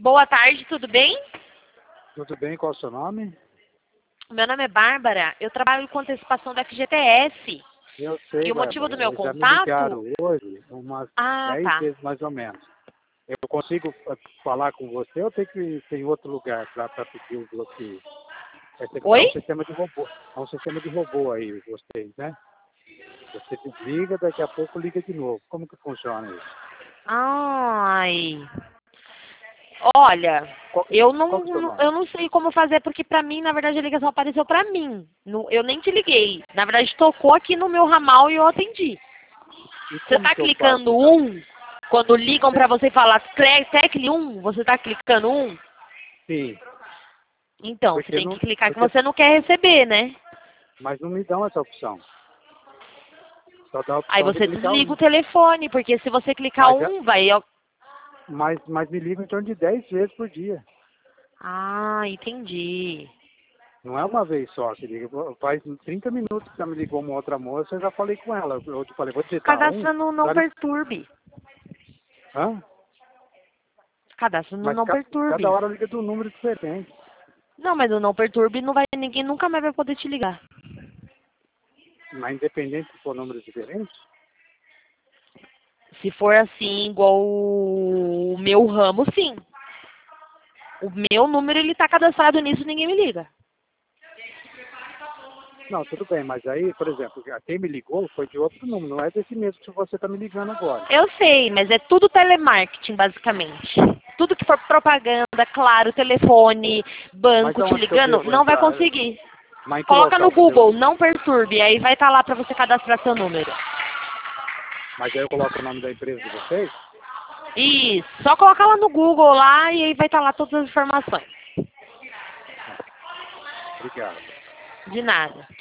Boa tarde, tudo bem? Tudo bem, qual é o seu nome? Meu nome é Bárbara, eu trabalho com antecipação da FGTS. Eu sei, E o motivo do Bárbara, meu já me contato... ligaram hoje umas Ah, 10 tá. vezes mais ou menos. Eu consigo falar com você ou tem outro lugar para pedir o bloqueio? É Oi? um sistema de robô. É um sistema de robô aí, vocês, né? Você desliga, daqui a pouco liga de novo. Como que funciona isso? Ai... Olha, eu Qual que é o seu não, nome? eu não sei como fazer, porque pra mim, na verdade, a ligação apareceu pra mim. Eu nem te liguei. Na verdade, tocou aqui no meu ramal e eu atendi. E Você como tá que eu faço? clicando quando ligam pra você falar tecle 1, você tá clicando 1? Sim, Então, você porque tem que não, clicar que porque, você não quer receber, né? mas não me dão essa opção. Só dá a Aí opção de você clicar desliga o um. telefone, porque se você clicar Mas, um, vai... mas me ligam em torno de 10 vezes por dia. Ah, entendi. Não é uma vez só que liga. Faz 30 minutos que já me ligou uma outra moça, eu já falei com ela. Eu te falei, vou digitar um. Cadastra no Não Dá-lhe- Perturbe. Hã? Cadastra no Mas Não cada Perturbe. hora liga de um número diferente. Não, mas o Não Perturbe não vai... Ninguém nunca mais vai poder te ligar. Mas independente se for número diferente. Se for assim, igual o meu ramo, sim. O meu número, ele tá cadastrado nisso, ninguém me liga. Não, tudo bem, mas aí, por exemplo, quem me ligou foi de outro número, não é desse mesmo que você está me ligando agora. Eu sei, mas é tudo telemarketing, basicamente. Tudo que for propaganda, claro, telefone, Mas banco te aonde que eu ligando, devo não vai entrar? conseguir. Mas em que Coloca no local que eu devo? Google, Não Perturbe, aí vai estar lá para você cadastrar seu número. Mas aí eu coloco o nome da empresa de vocês? Isso, só coloca lá no Google lá e aí vai estar lá todas as informações. Obrigado. De nada.